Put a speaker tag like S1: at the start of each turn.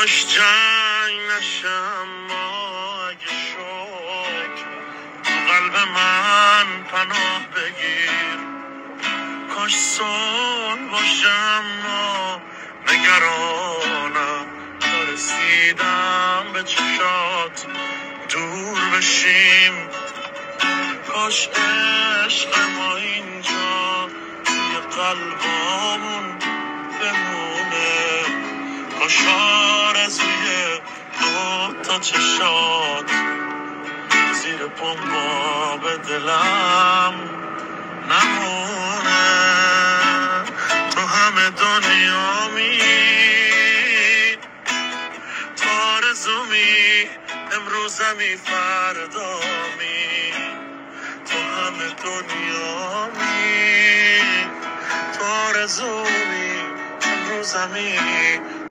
S1: کاش جنگ نشم ما اگه شد تو قلب من پناه بگیر. کاش صلح باشم ما نگرانم تا رسیدم به چشات دور بشیم. کاش عشق ما اینجا توی قلبامون بمونه. کاش آرزوی دوتا چشات زیر پا به دلم نمونه. تو همه دنیامی، تو آرزومی، امروزمی فردامی. تو همه دنیامی، تو آرزومی، امروزمی